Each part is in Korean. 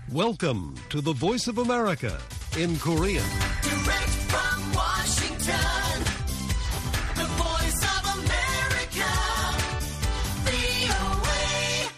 Welcome to the Voice of America in Korean. Direct from Washington, the Voice of America, VOA.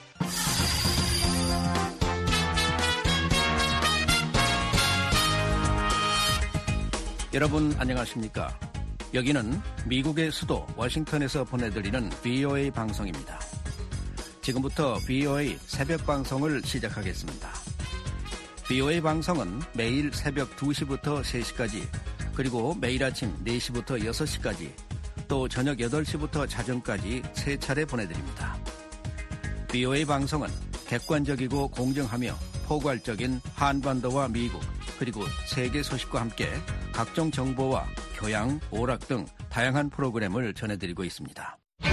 여러분 안녕하십니까? 여기는 미국의 수도 워싱턴에서 보내드리는 VOA 방송입니다. 지금부터 VOA 새벽 방송을 시작하겠습니다. VOA 방송은 매일 새벽 2시부터 3시까지, 그리고 매일 아침 4시부터 6시까지, 또 저녁 8시부터 자정까지 3차례 보내드립니다. VOA 방송은 객관적이고 공정하며 포괄적인 한반도와 미국, 그리고 세계 소식과 함께 각종 정보와 교양, 오락 등 다양한 프로그램을 전해드리고 있습니다.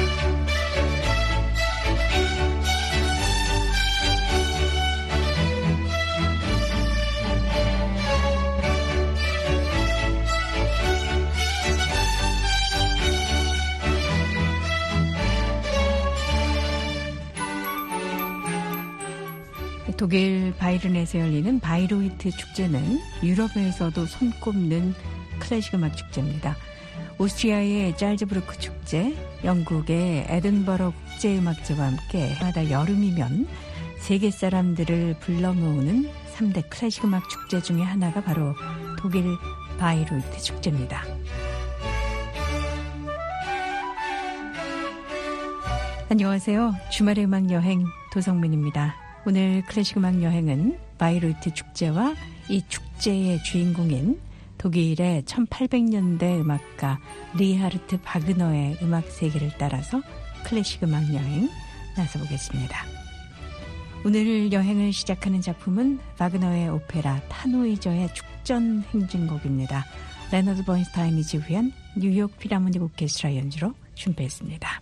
독일 바이른에서 열리는 바이로이트 축제는 유럽에서도 손꼽는 클래식 음악 축제입니다. 오스트리아의 잘즈부르크 축제, 영국의 에든버러 국제음악제와 함께 마다 여름이면 세계 사람들을 불러 모으는 3대 클래식 음악 축제 중에 하나가 바로 독일 바이로이트 축제입니다. 안녕하세요. 주말의 음악 여행 도성민입니다. 오늘 클래식 음악 여행은 바이로이트 축제와 이 축제의 주인공인 독일의 1800년대 음악가 리하르트 바그너의 음악 세계를 따라서 클래식 음악 여행 나서보겠습니다. 오늘 여행을 시작하는 작품은 바그너의 오페라 타노이저의 축전 행진곡입니다. 레너드 번스타인이 지휘한 뉴욕 필하모닉 오케스트라 연주로 준비했습니다.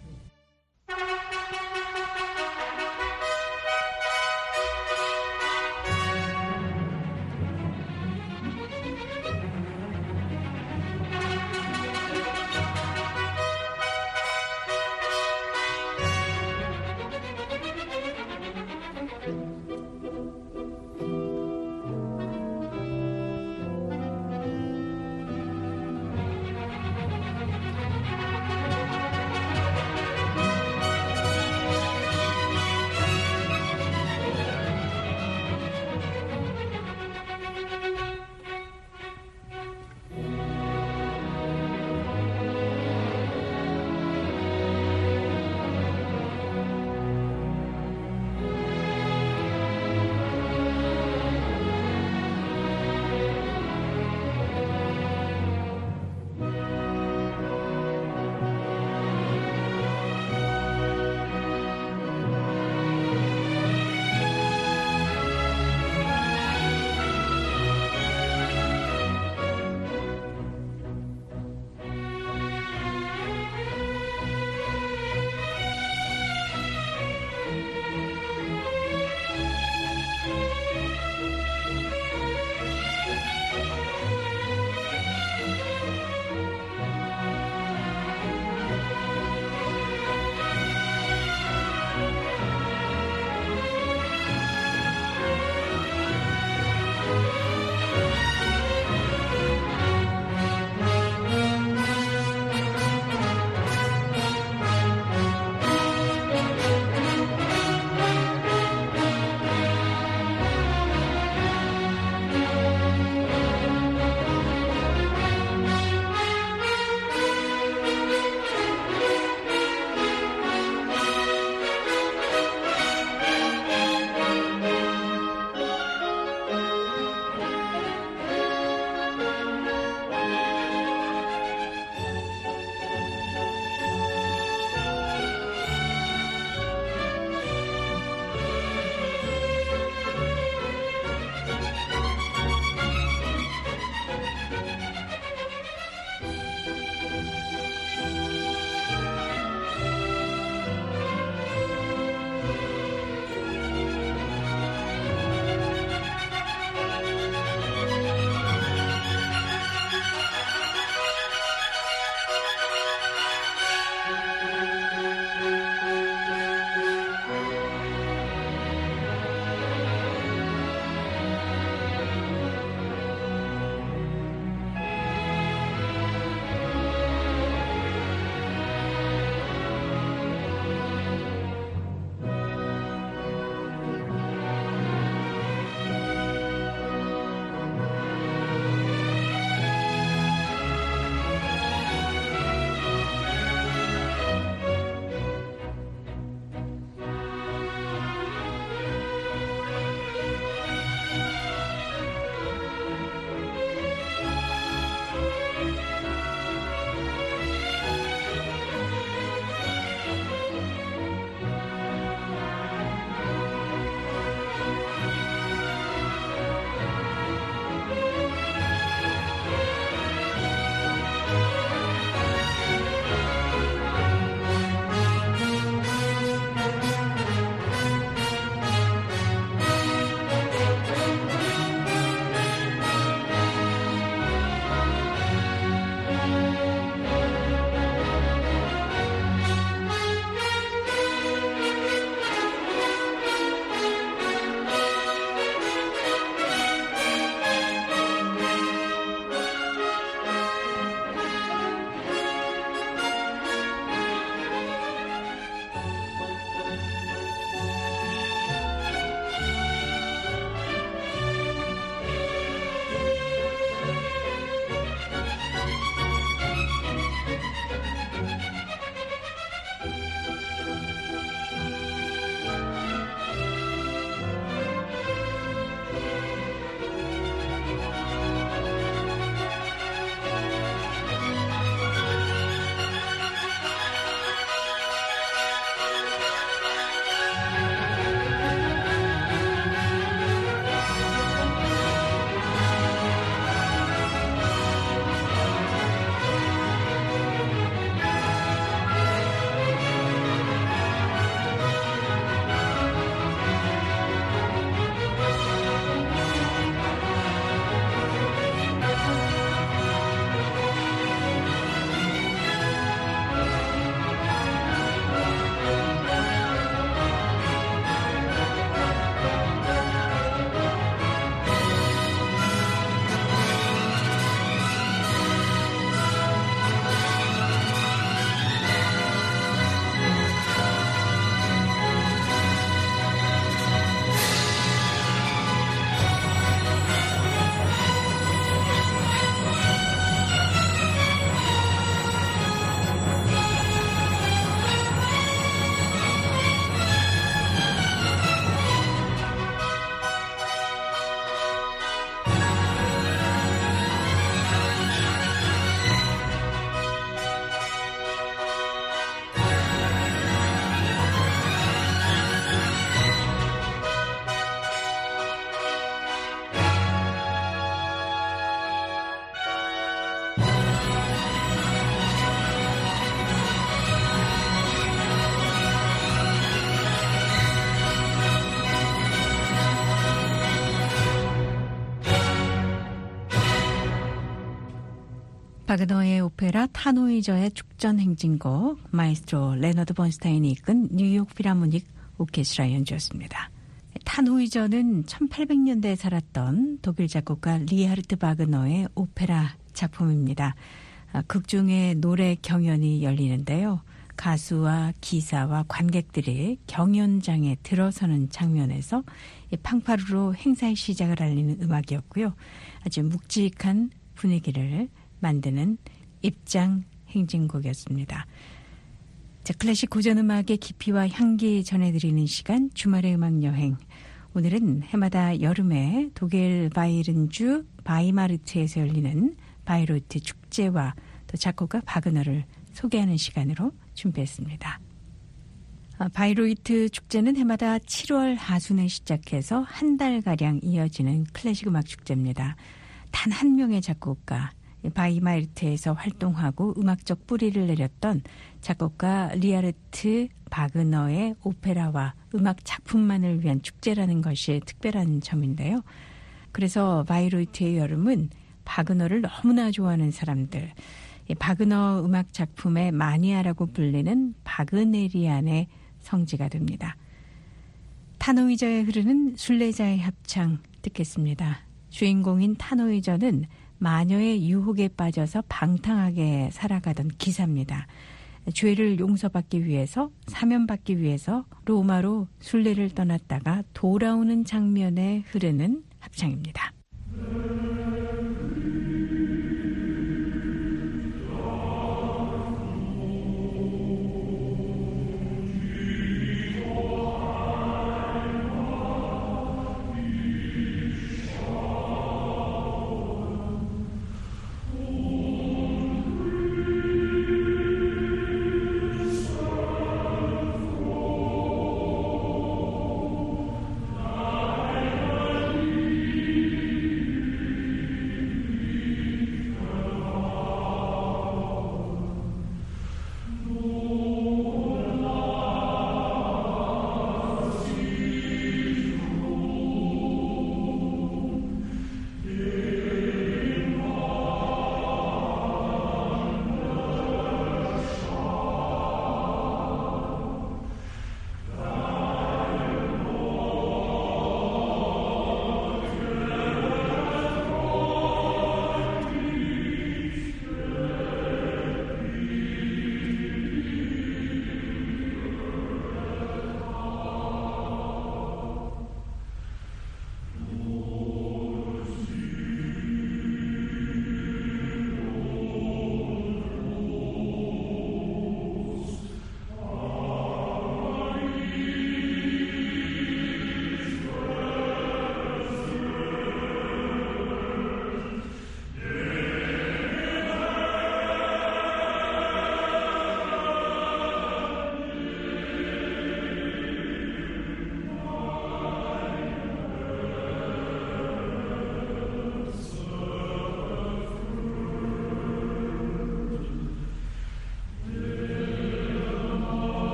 바그너의 오페라 타노이저의 축전 행진곡 마이스트로 레너드 번스타인이 이끈 뉴욕 필하모닉 오케스트라 연주였습니다. 타노이저는 1800년대에 살았던 독일 작곡가 리하르트 바그너의 오페라 작품입니다. 극 중에 노래 경연이 열리는데요. 가수와 기사와 관객들이 경연장에 들어서는 장면에서 팡파르로 행사의 시작을 알리는 음악이었고요. 아주 묵직한 분위기를 만드는 입장 행진곡이었습니다. 자, 클래식 고전음악의 깊이와 향기 전해드리는 시간 주말의 음악여행. 오늘은 해마다 여름에 독일 바이른주 바이마르트에서 열리는 바이로이트 축제와 또 작곡가 바그너를 소개하는 시간으로 준비했습니다. 바이로이트 축제는 해마다 7월 하순에 시작해서 한 달가량 이어지는 클래식 음악 축제입니다. 단 한 명의 작곡가, 바이마르트에서 활동하고 음악적 뿌리를 내렸던 작곡가 리하르트 바그너의 오페라와 음악 작품만을 위한 축제라는 것이 특별한 점인데요. 그래서 바이로이트의 여름은 바그너를 너무나 좋아하는 사람들, 바그너 음악 작품의 마니아라고 불리는 바그네리안의 성지가 됩니다. 타노이저에 흐르는 순례자의 합창 듣겠습니다. 주인공인 타노이저는 마녀의 유혹에 빠져서 방탕하게 살아가던 기사입니다. 죄를 용서받기 위해서, 사면받기 위해서 로마로 순례를 떠났다가 돌아오는 장면에 흐르는 합창입니다.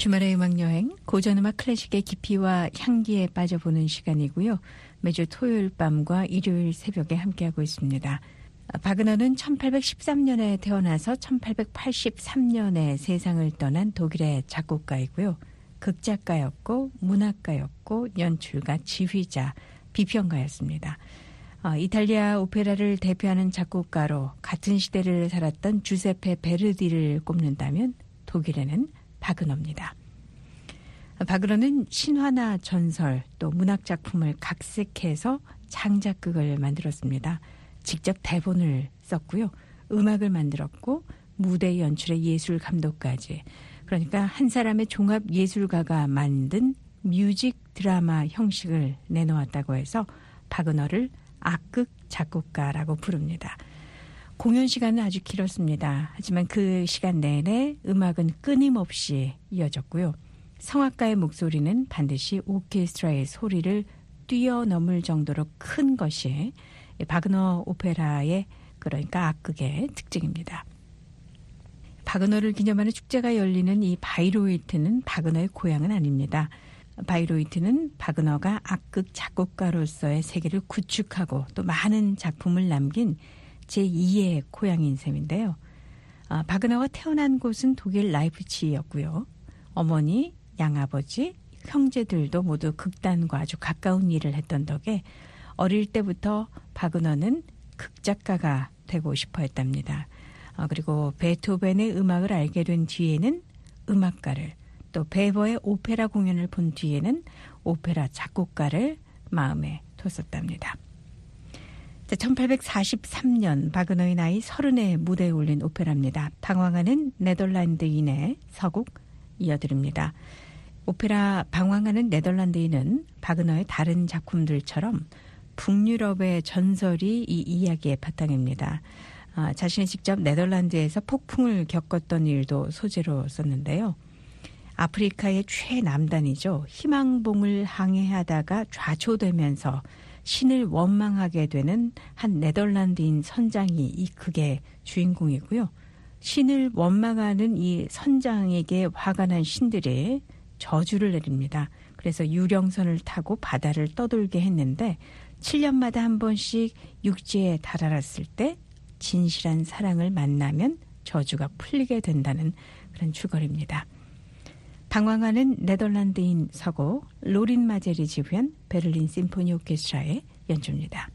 주말의 음악여행, 고전음악 클래식의 깊이와 향기에 빠져보는 시간이고요. 매주 토요일 밤과 일요일 새벽에 함께하고 있습니다. 바그너는 1813년에 태어나서 1883년에 세상을 떠난 독일의 작곡가이고요. 극작가였고 문학가였고 연출가, 지휘자, 비평가였습니다. 이탈리아 오페라를 대표하는 작곡가로 같은 시대를 살았던 주세페 베르디를 꼽는다면 독일에는 바그너입니다. 바그너는 신화나 전설 또 문학작품을 각색해서 창작극을 만들었습니다. 직접 대본을 썼고요. 음악을 만들었고 무대 연출의 예술 감독까지. 그러니까 한 사람의 종합 예술가가 만든 뮤직 드라마 형식을 내놓았다고 해서 바그너를 악극 작곡가라고 부릅니다. 공연 시간은 아주 길었습니다. 하지만 그 시간 내내 음악은 끊임없이 이어졌고요. 성악가의 목소리는 반드시 오케스트라의 소리를 뛰어넘을 정도로 큰 것이 바그너 오페라의 그러니까 악극의 특징입니다. 바그너를 기념하는 축제가 열리는 이 바이로이트는 바그너의 고향은 아닙니다. 바이로이트는 바그너가 악극 작곡가로서의 세계를 구축하고 또 많은 작품을 남긴 제2의 고향인 셈인데요. 바그너가 태어난 곳은 독일 라이프치히였고요. 어머니, 양아버지, 형제들도 모두 극단과 아주 가까운 일을 했던 덕에 어릴 때부터 바그너는 극작가가 되고 싶어 했답니다. 그리고 베토벤의 음악을 알게 된 뒤에는 음악가를, 또 베버의 오페라 공연을 본 뒤에는 오페라 작곡가를 마음에 뒀었답니다. 1843년 바그너의 나이 30에 무대에 올린 오페라입니다. 방황하는 네덜란드인의 서곡 이어드립니다. 오페라 방황하는 네덜란드인은 바그너의 다른 작품들처럼 북유럽의 전설이 이 이야기의 바탕입니다. 자신이 직접 네덜란드에서 폭풍을 겪었던 일도 소재로 썼는데요. 아프리카의 최남단이죠. 희망봉을 항해하다가 좌초되면서 신을 원망하게 되는 한 네덜란드인 선장이 이 극의 주인공이고요. 신을 원망하는 이 선장에게 화가 난 신들이 저주를 내립니다. 그래서 유령선을 타고 바다를 떠돌게 했는데 7년마다 한 번씩 육지에 달아났을 때 진실한 사랑을 만나면 저주가 풀리게 된다는 그런 줄거리입니다. 방황하는 네덜란드인 서곡 로린 마젤이 지휘한 베를린 심포니 오케스트라의 연주입니다.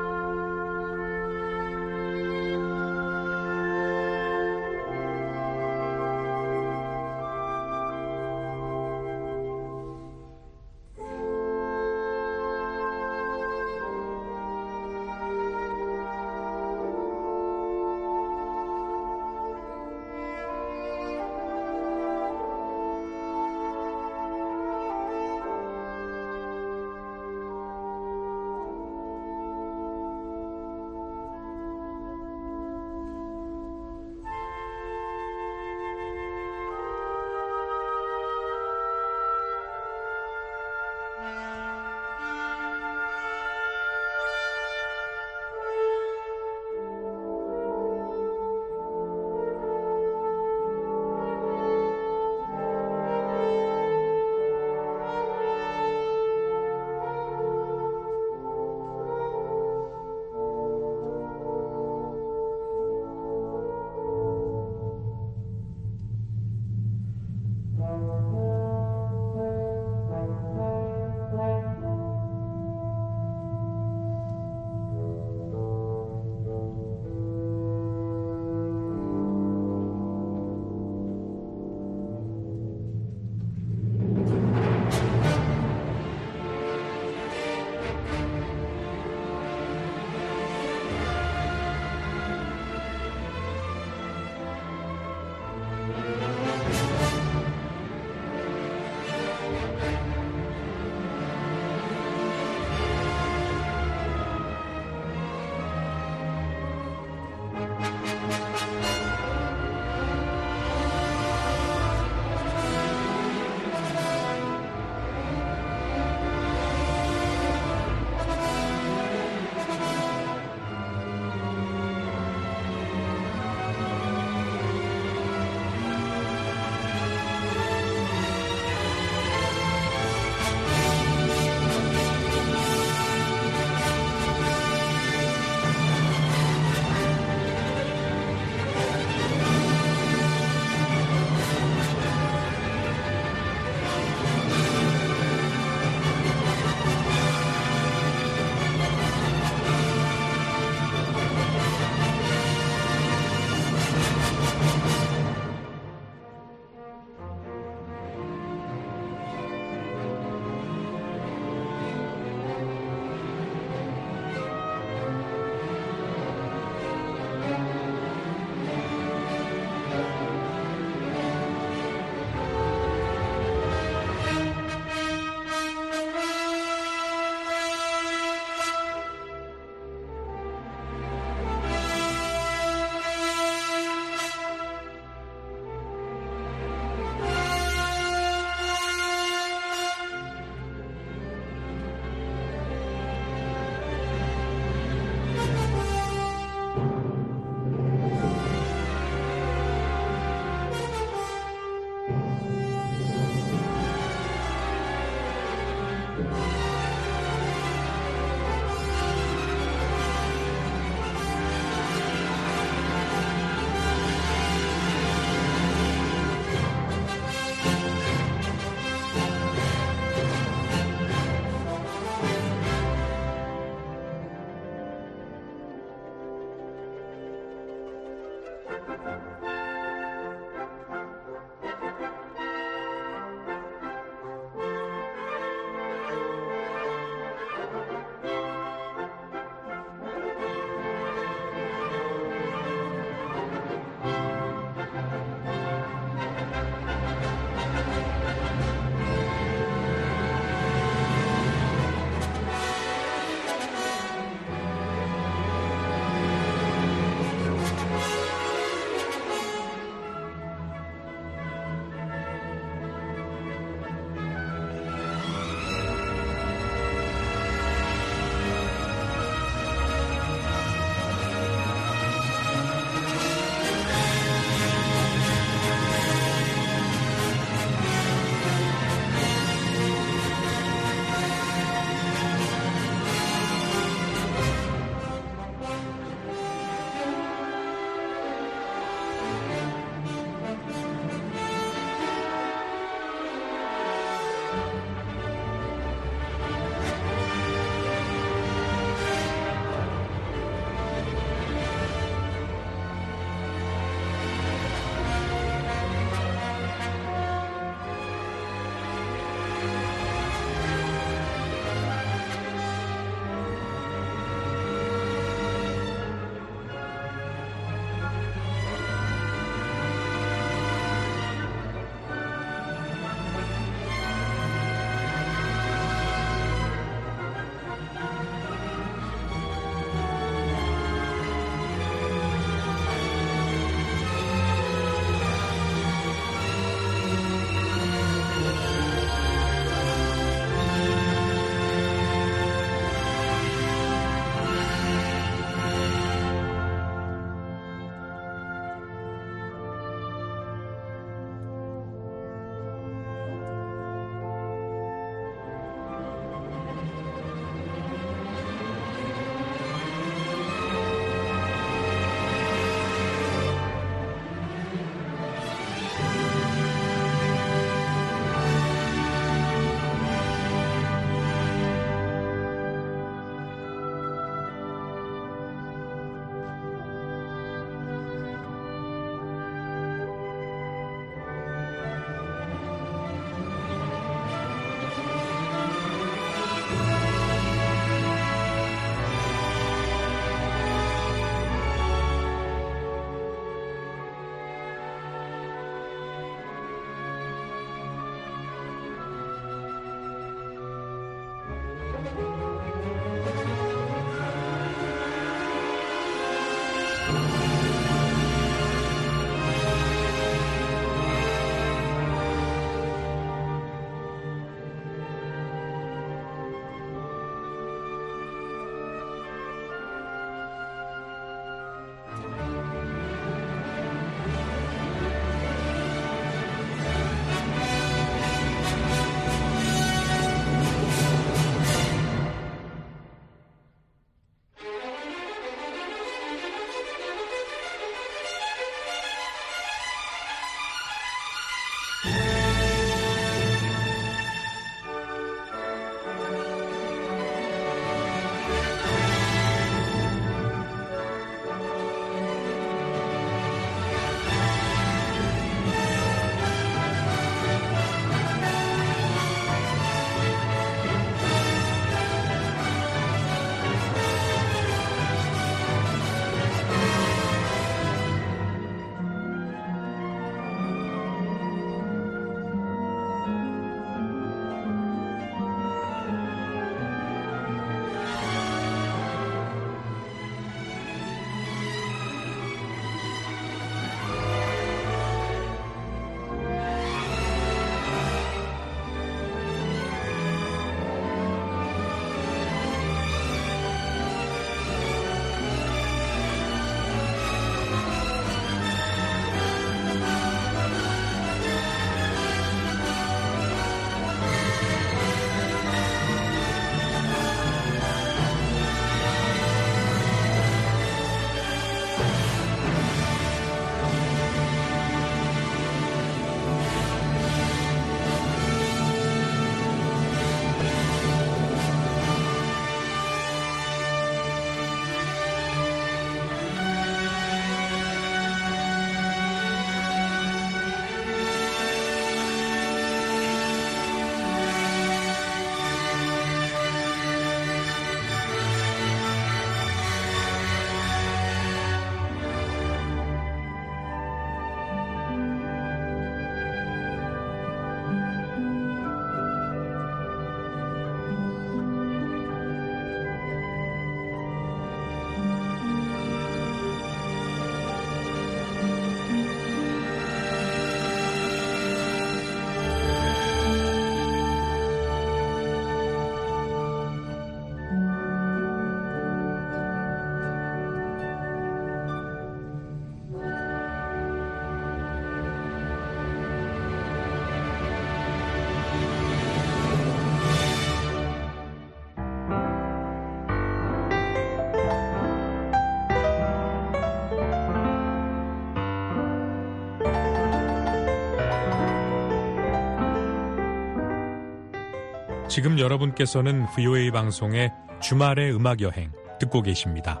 지금 여러분께서는 VOA 방송의 주말의 음악여행 듣고 계십니다.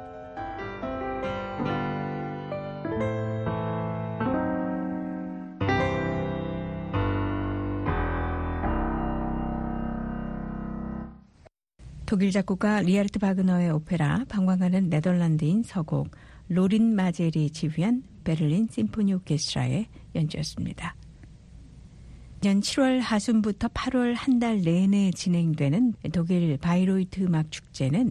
독일 작곡가 리하르트 바그너의 오페라 방광하는 네덜란드인 서곡 로린 마젤이 지휘한 베를린 심포니 오케스트라의 연주였습니다. 년 7월 하순부터 8월 한 달 내내 진행되는 독일 바이로이트 음악 축제는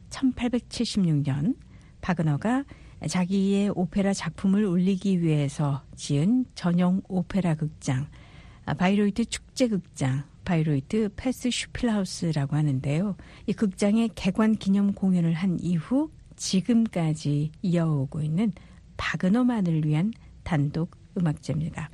1876년 바그너가 자기의 오페라 작품을 올리기 위해서 지은 전용 오페라 극장, 바이로이트 축제극장, 바이로이트 패스 슈필하우스라고 하는데요. 이 극장의 개관 기념 공연을 한 이후 지금까지 이어오고 있는 바그너만을 위한 단독 음악제입니다.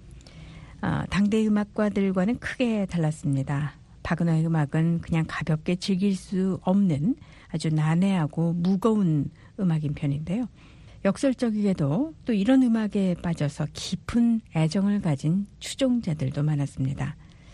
당대 음악가들과는 크게 달랐습니다. 바그너의 음악은 그냥 가볍게 즐길 수 없는 아주 난해하고 무거운 음악인 편인데요. 역설적이게도 또 이런 음악에 빠져서 깊은 애정을 가진 추종자들도 많았습니다.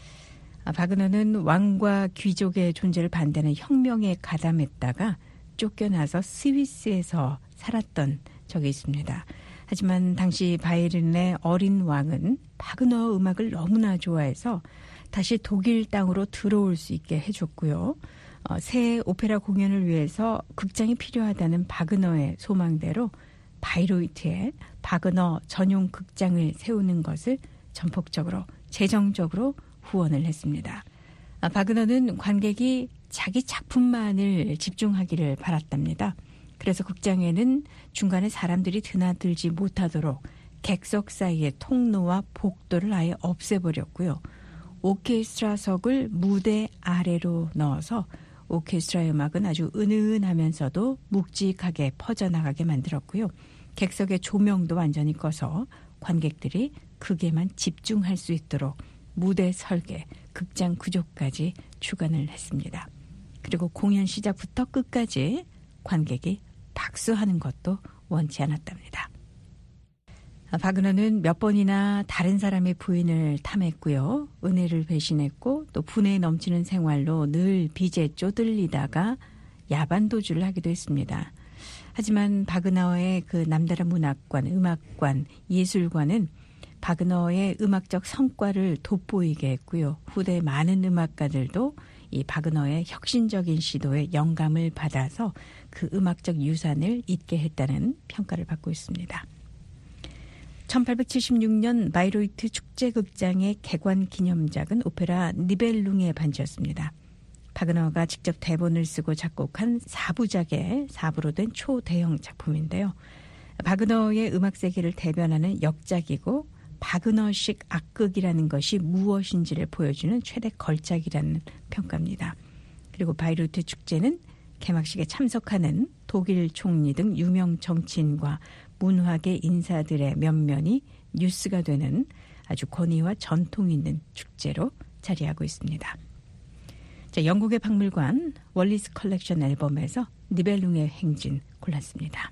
바그너는 왕과 귀족의 존재를 반대하는 혁명에 가담했다가 쫓겨나서 스위스에서 살았던 적이 있습니다. 하지만 당시 바이에른의 어린 왕은 바그너 음악을 너무나 좋아해서 다시 독일 땅으로 들어올 수 있게 해줬고요. 새 오페라 공연을 위해서 극장이 필요하다는 바그너의 소망대로 바이로이트에 바그너 전용 극장을 세우는 것을 전폭적으로 재정적으로 후원을 했습니다. 바그너는 관객이 자기 작품만을 집중하기를 바랐답니다. 그래서 극장에는 중간에 사람들이 드나들지 못하도록 객석 사이의 통로와 복도를 아예 없애버렸고요. 오케스트라석을 무대 아래로 넣어서 오케스트라의 음악은 아주 은은하면서도 묵직하게 퍼져나가게 만들었고요. 객석의 조명도 완전히 꺼서 관객들이 극에만 집중할 수 있도록 무대 설계, 극장 구조까지 주관을 했습니다. 그리고 공연 시작부터 끝까지 관객이 박수하는 것도 원치 않았답니다. 바그너는 몇 번이나 다른 사람의 부인을 탐했고요. 은혜를 배신했고 또 분에 넘치는 생활로 늘 빚에 쪼들리다가 야반도주를 하기도 했습니다. 하지만 바그너의 그 남다른 문학관, 음악관, 예술관은 바그너의 음악적 성과를 돋보이게 했고요. 후대 많은 음악가들도 이 바그너의 혁신적인 시도에 영감을 받아서 그 음악적 유산을 잇게 했다는 평가를 받고 있습니다. 1876년 바이로이트 축제극장의 개관 기념작은 오페라 니벨룽의 반지였습니다. 바그너가 직접 대본을 쓰고 작곡한 4부작의 4부로 된 초대형 작품인데요. 바그너의 음악 세계를 대변하는 역작이고 바그너식 악극이라는 것이 무엇인지를 보여주는 최대 걸작이라는 평가입니다. 그리고 바이로이트 축제는 개막식에 참석하는 독일 총리 등 유명 정치인과 문화계 인사들의 면면이 뉴스가 되는 아주 권위와 전통이 있는 축제로 자리하고 있습니다. 자, 영국의 박물관 월리스 컬렉션 앨범에서 니벨룽의 행진 골랐습니다.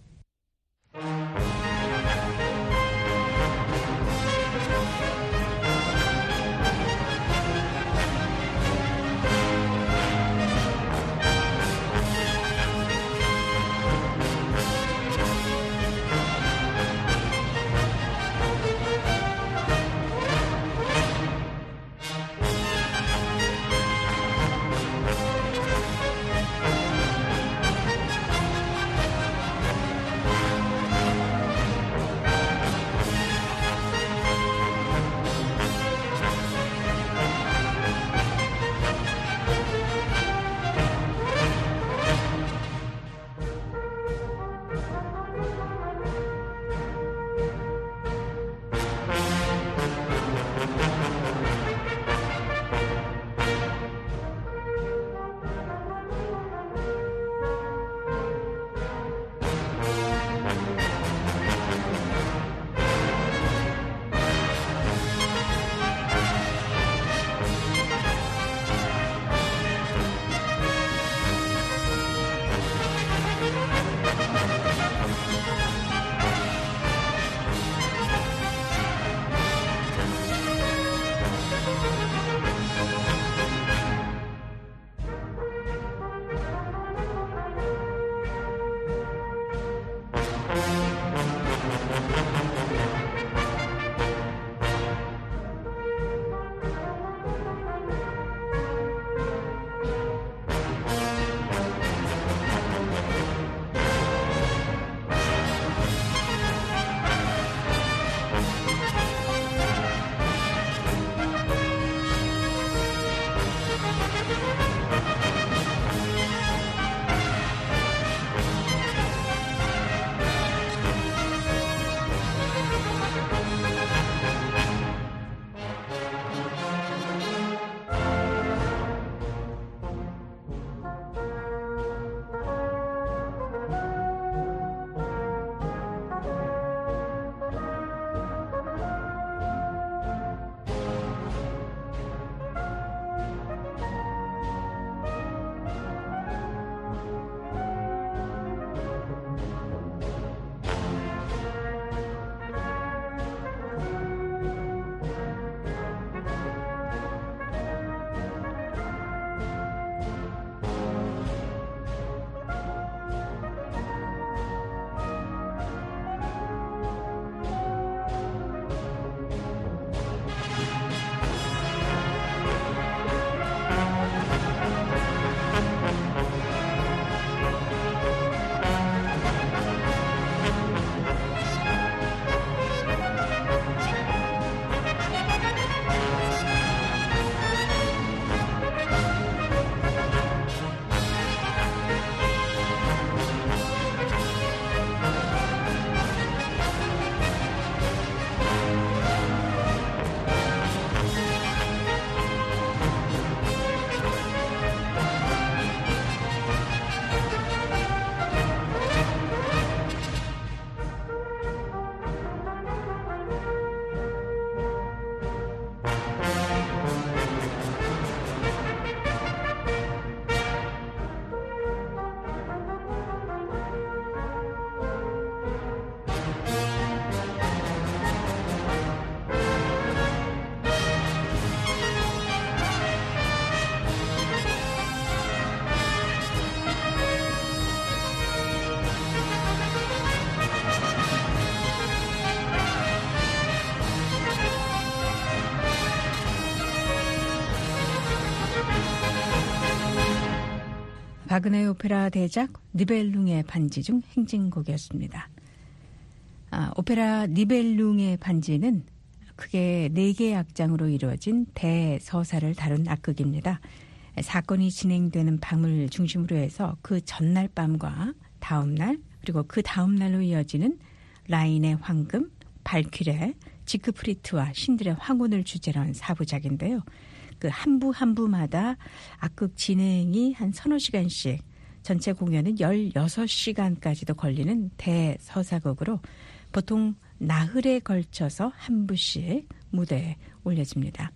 바그너의 오페라 대작 니벨룽의 반지 중 행진곡이었습니다. 오페라 니벨룽의 반지는 크게 4개의 악장으로 이루어진 대서사를 다룬 악극입니다. 사건이 진행되는 밤을 중심으로 해서 그 전날 밤과 다음 날 그리고 그 다음 날로 이어지는 라인의 황금, 발퀴레, 지크프리트와 신들의 황혼을 주제로 한 4부작인데요. 그 한 부 한 부마다 악극 진행이 한 서너 시간씩 전체 공연은 16시간까지도 걸리는 대서사극으로 보통 나흘에 걸쳐서 한 부씩 무대에 올려집니다.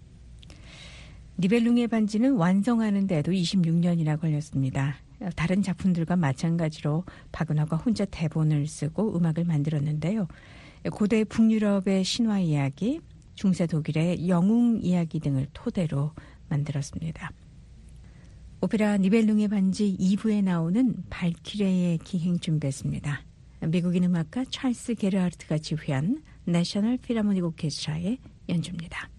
니벨룽의 반지는 완성하는 데도 26년이나 걸렸습니다. 다른 작품들과 마찬가지로 바그너가 혼자 대본을 쓰고 음악을 만들었는데요. 고대 북유럽의 신화 이야기, 중세 독일의 영웅 이야기 등을 토대로 만들었습니다. 오페라 니벨룽의 반지 2부에 나오는 발키레의 기행 준비했습니다. 미국인 음악가 찰스 게르하르트가 지휘한 내셔널 필하모닉 오케스트라의 연주입니다.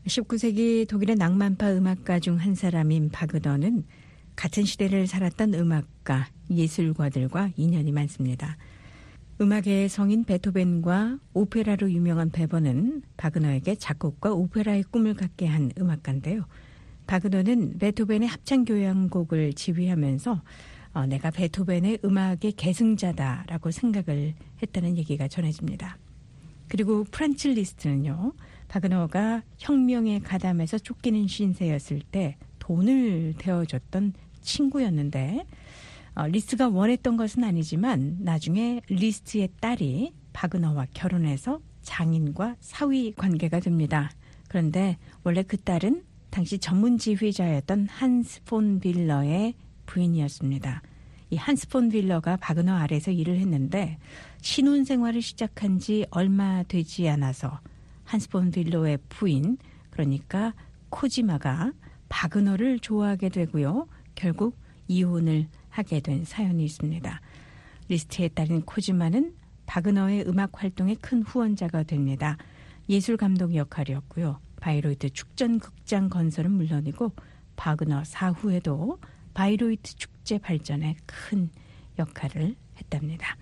19세기 독일의 낭만파 음악가 중 한 사람인 바그너는 같은 시대를 살았던 음악가, 예술가들과 인연이 많습니다. 음악의 성인 베토벤과 오페라로 유명한 베버는 바그너에게 작곡과 오페라의 꿈을 갖게 한 음악가인데요. 바그너는 베토벤의 합창교향곡을 지휘하면서 내가 베토벤의 음악의 계승자다라고 생각을 했다는 얘기가 전해집니다. 그리고 프란츠 리스트는요. 바그너가 혁명에 가담해서 쫓기는 신세였을 때 돈을 태워줬던 친구였는데 리스트가 원했던 것은 아니지만 나중에 리스트의 딸이 바그너와 결혼해서 장인과 사위 관계가 됩니다. 그런데 원래 그 딸은 당시 전문 지휘자였던 한스 폰 빌러의 부인이었습니다. 이 한스 폰 빌러가 바그너 아래에서 일을 했는데 신혼생활을 시작한 지 얼마 되지 않아서 한스 폰 빌러의 부인, 그러니까 코지마가 바그너를 좋아하게 되고요. 결국 이혼을 하게 된 사연이 있습니다. 리스트의 딸인 코지마는 바그너의 음악 활동에 큰 후원자가 됩니다. 예술 감독 역할이었고요. 바이로이트 축전 극장 건설은 물론이고 바그너 사후에도 바이로이트 축제 발전에 큰 역할을 했답니다.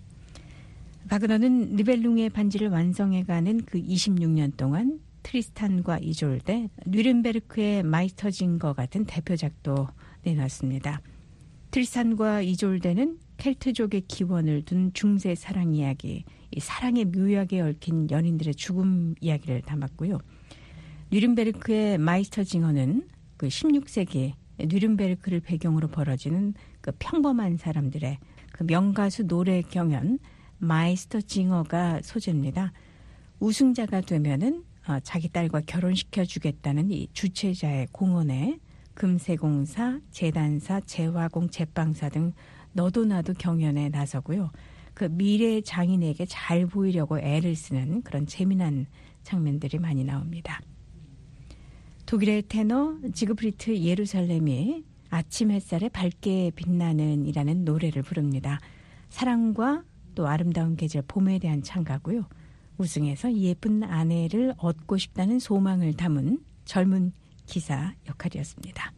바그너는 니벨룽의 반지를 완성해가는 그 26년 동안 트리스탄과 이졸데, 뉘른베르크의 마이스터징거 같은 대표작도 내놨습니다. 트리스탄과 이졸데는 켈트족의 기원을 둔 중세 사랑 이야기, 이 사랑의 묘약에 얽힌 연인들의 죽음 이야기를 담았고요. 뉘른베르크의 마이스터징어는 그 16세기 뉘른베르크를 배경으로 벌어지는 그 평범한 사람들의 그 명가수 노래 경연 마이스터징어가 소재입니다. 우승자가 되면은 자기 딸과 결혼시켜 주겠다는 이 주최자의 공언에 금세공사, 재단사, 재화공, 제빵사 등 너도 나도 경연에 나서고요. 그 미래 장인에게 잘 보이려고 애를 쓰는 그런 재미난 장면들이 많이 나옵니다. 독일의 테너 지그프리트 예루살렘이 아침 햇살에 밝게 빛나는 이라는 노래를 부릅니다. 사랑과 또 아름다운 계절 봄에 대한 찬가고요. 우승해서 예쁜 아내를 얻고 싶다는 소망을 담은 젊은 기사 역할이었습니다.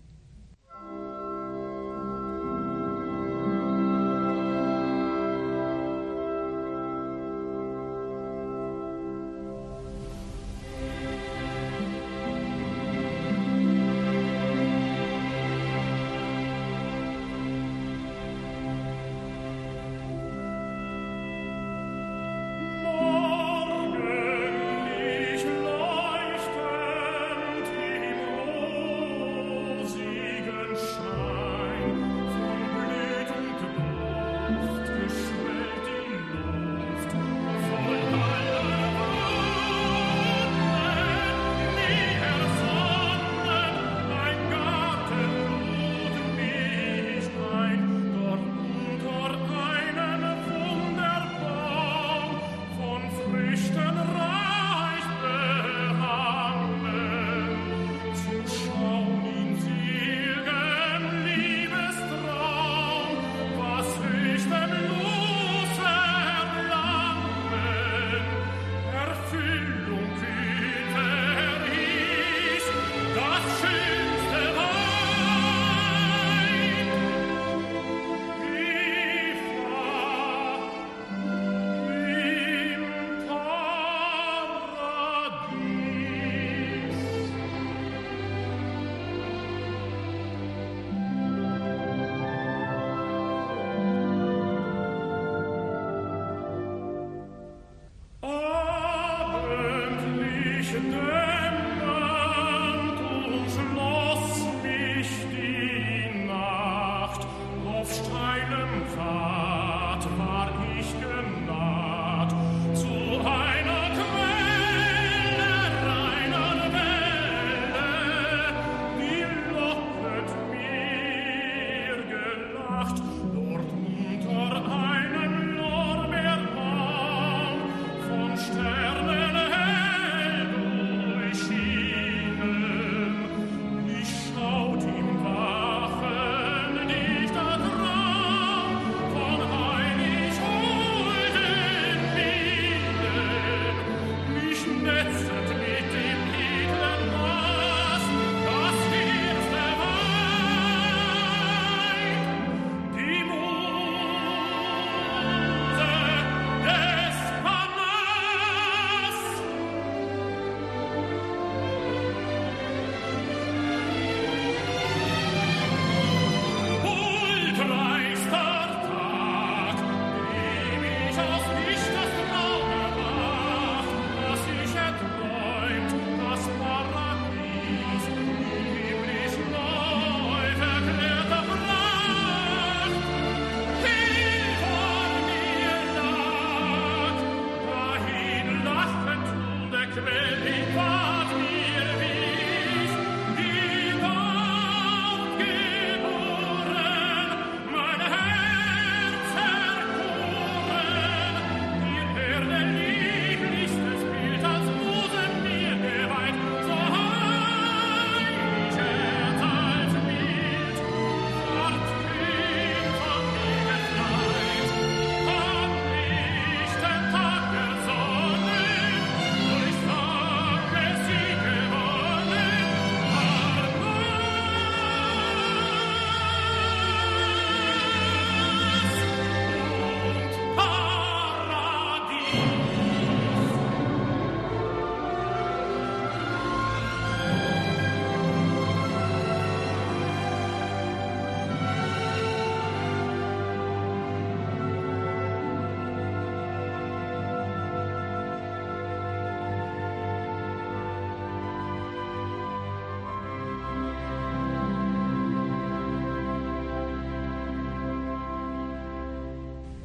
Netzet mit dem edlen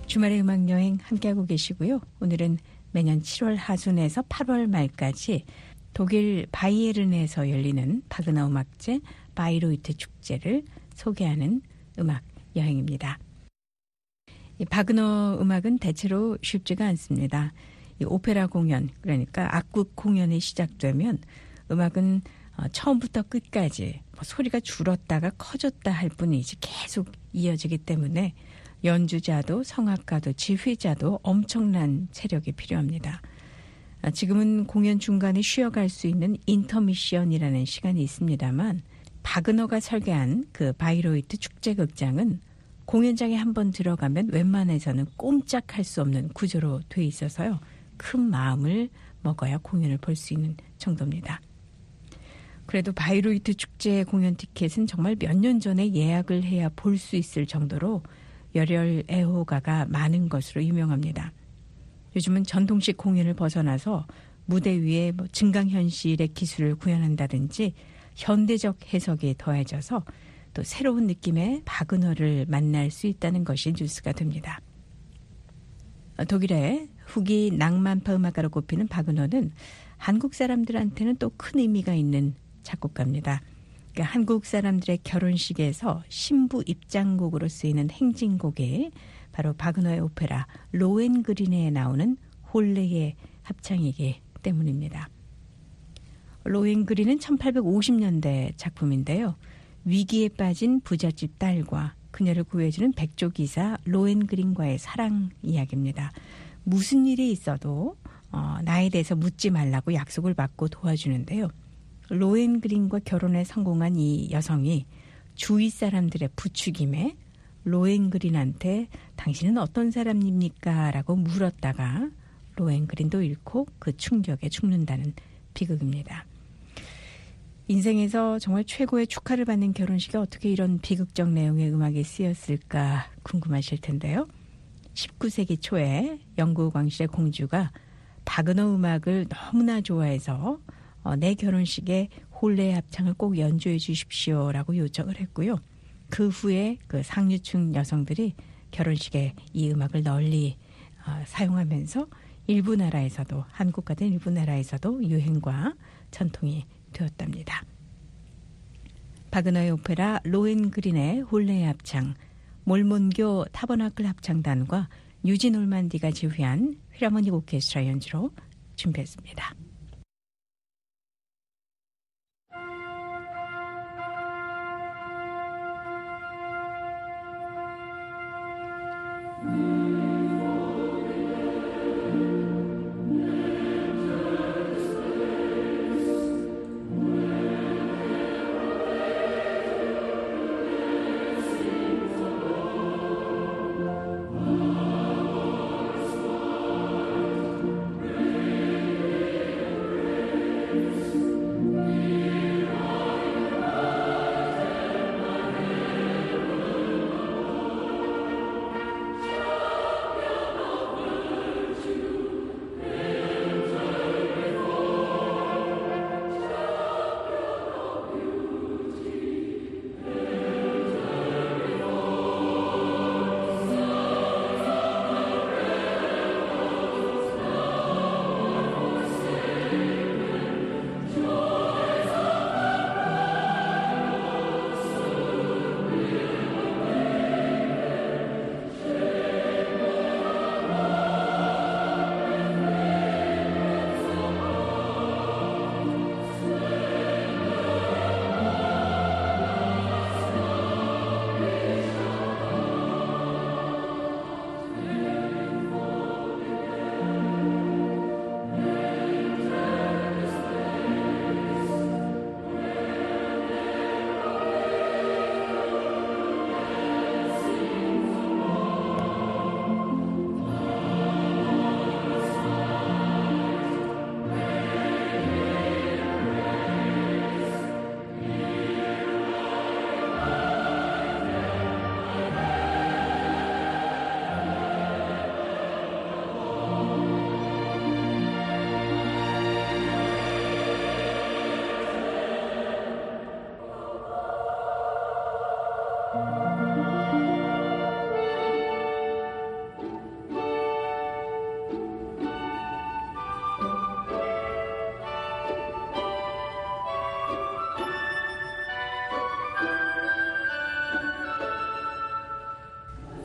주말의 음악여행 함께하고 계시고요. 오늘은 매년 7월 하순에서 8월 말까지 독일 바이에른에서 열리는 바그너 음악제 바이로이트 축제를 소개하는 음악여행입니다. 이 바그너 음악은 대체로 쉽지가 않습니다. 이 오페라 공연, 그러니까 악극 공연이 시작되면 음악은 처음부터 끝까지 소리가 줄었다가 커졌다 할 뿐이지 계속 이어지기 때문에 연주자도 성악가도 지휘자도 엄청난 체력이 필요합니다. 지금은 공연 중간에 쉬어갈 수 있는 인터미션이라는 시간이 있습니다만 바그너가 설계한 그 바이로이트 축제극장은 공연장에 한번 들어가면 웬만해서는 꼼짝할 수 없는 구조로 돼 있어서요. 큰 마음을 먹어야 공연을 볼 수 있는 정도입니다. 그래도 바이로이트 축제 공연 티켓은 정말 몇 년 전에 예약을 해야 볼 수 있을 정도로 열혈 애호가가 많은 것으로 유명합니다. 요즘은 전통식 공연을 벗어나서 무대 위에 증강현실의 기술을 구현한다든지 현대적 해석이 더해져서 또 새로운 느낌의 바그너를 만날 수 있다는 것이 뉴스가 됩니다. 독일의 후기 낭만파 음악가로 꼽히는 바그너는 한국 사람들한테는 또 큰 의미가 있는 작곡가입니다. 그러니까 한국 사람들의 결혼식에서 신부 입장곡으로 쓰이는 행진곡이 바로 바그너의 오페라 로헨그린에 나오는 홀레의 합창이기 때문입니다. 로헨그린은 1850년대 작품인데요. 위기에 빠진 부잣집 딸과 그녀를 구해주는 백조기사 로헨그린과의 사랑 이야기입니다. 무슨 일이 있어도 나에 대해서 묻지 말라고 약속을 받고 도와주는데요. 로헨그린과 결혼에 성공한 이 여성이 주위 사람들의 부추김에 로헨그린한테 당신은 어떤 사람입니까? 라고 물었다가 로헨그린도 잃고 그 충격에 죽는다는 비극입니다. 인생에서 정말 최고의 축하를 받는 결혼식에 어떻게 이런 비극적 내용의 음악이 쓰였을까 궁금하실 텐데요. 19세기 초에 영국 왕실의 공주가 바그너 음악을 너무나 좋아해서 내 결혼식에 홀레의 합창을 꼭 연주해 주십시오라고 요청을 했고요. 그 후에 그 상류층 여성들이 결혼식에 이 음악을 널리 사용하면서 일부 나라에서도 한국 같은 일부 나라에서도 유행과 전통이 되었답니다. 바그너의 오페라 로헨그린의 홀레의 합창, 몰몬교 타버나클 합창단과 유지 놀만디가 지휘한 필하모닉 오케스트라 연주로 준비했습니다.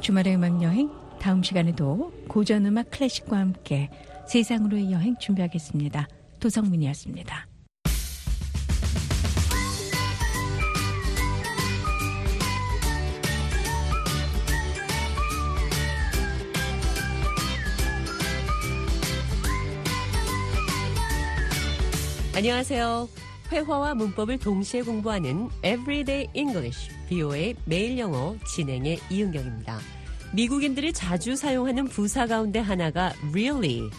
주말의 음악 여행, 다음 시간에도 고전 음악 클래식과 함께 세상으로의 여행 준비하겠습니다. 도성민이었습니다. 안녕하세요. 회화와 문법을 동시에 공부하는 Everyday English, VOA 매일 영어 진행의 이은경입니다. 미국인들이 자주 사용하는 부사 가운데 하나가 really,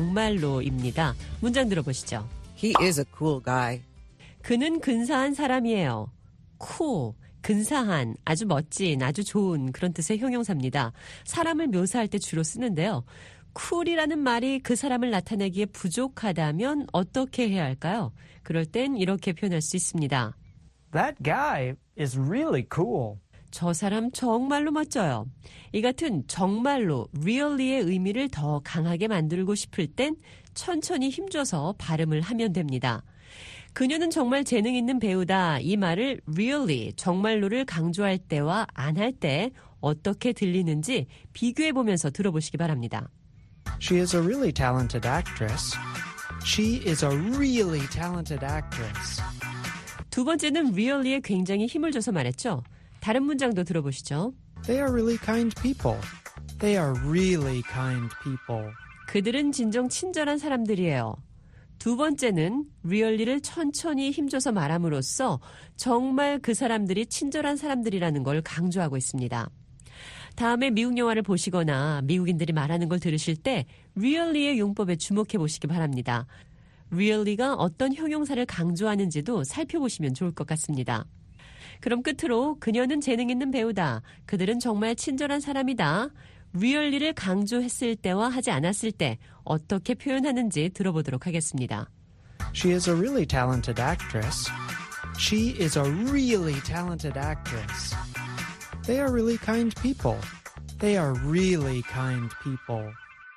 정말로입니다. 문장 들어보시죠. He is a cool guy. 그는 근사한 사람이에요. cool, 근사한, 아주 멋진, 아주 좋은 그런 뜻의 형용사입니다. 사람을 묘사할 때 주로 쓰는데요. cool이라는 말이 그 사람을 나타내기에 부족하다면 어떻게 해야 할까요? 그럴 땐 이렇게 표현할 수 있습니다. That guy is really cool. 저 사람 정말로 멋져요. 이 같은 정말로, really의 의미를 더 강하게 만들고 싶을 땐 천천히 힘줘서 발음을 하면 됩니다. 그녀는 정말 재능 있는 배우다. 이 말을 really, 정말로를 강조할 때와 안 할 때 어떻게 들리는지 비교해보면서 들어보시기 바랍니다. She is a really talented actress. She is a really talented actress. 두 번째는 really에 굉장히 힘을 줘서 말했죠. 다른 문장도 들어보시죠. They are really kind people. They are really kind people. 그들은 진정 친절한 사람들이에요. 두 번째는 really를 천천히 힘줘서 말함으로써 정말 그 사람들이 친절한 사람들이라는 걸 강조하고 있습니다. 다음에 미국 영화를 보시거나 미국인들이 말하는 걸 들으실 때 really의 용법에 주목해 보시기 바랍니다. really가 어떤 형용사를 강조하는지도 살펴보시면 좋을 것 같습니다. 그럼 끝으로 그녀는 재능 있는 배우다. 그들은 정말 친절한 사람이다. really를 강조했을 때와 하지 않았을 때 어떻게 표현하는지 들어보도록 하겠습니다. She is a really talented actress. She is a really talented actress. They are really kind people. They are really kind people.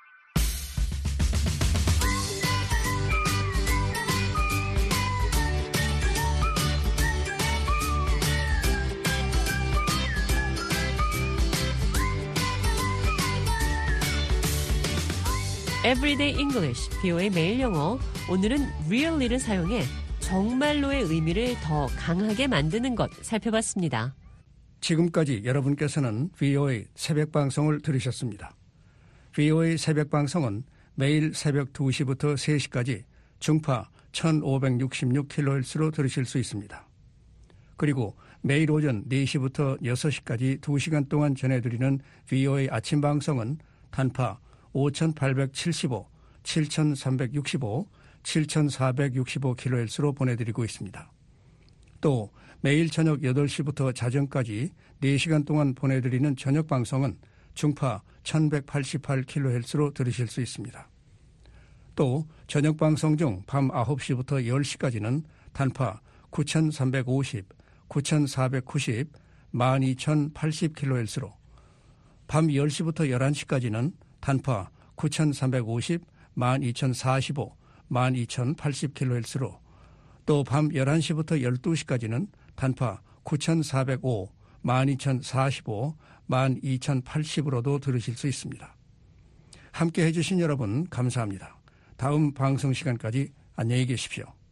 Everyday English, VOA 매일 영어. 오늘은 really를 사용해 정말로의 의미를 더 강하게 만드는 것 살펴봤습니다. 지금까지 여러분께서는 VOA 새벽 방송을 들으셨습니다. VOA 새벽 방송은 매일 새벽 2시부터 3시까지 중파 1566kHz로 들으실 수 있습니다. 그리고 매일 오전 4시부터 6시까지 2시간 동안 전해드리는 VOA 아침 방송은 단파 5875, 7365, 7465kHz로 보내드리고 있습니다. 또 매일 저녁 8시부터 자정까지 4시간 동안 보내드리는 저녁 방송은 중파 1188kHz로 들으실 수 있습니다. 또 저녁 방송 중 밤 9시부터 10시까지는 단파 9350, 9490, 12080kHz로 밤 10시부터 11시까지는 단파 9350, 12045, 12080kHz로 또 밤 11시부터 12시까지는 단파 9405, 12045, 12080으로도 들으실 수 있습니다. 함께 해주신 여러분 감사합니다. 다음 방송 시간까지 안녕히 계십시오.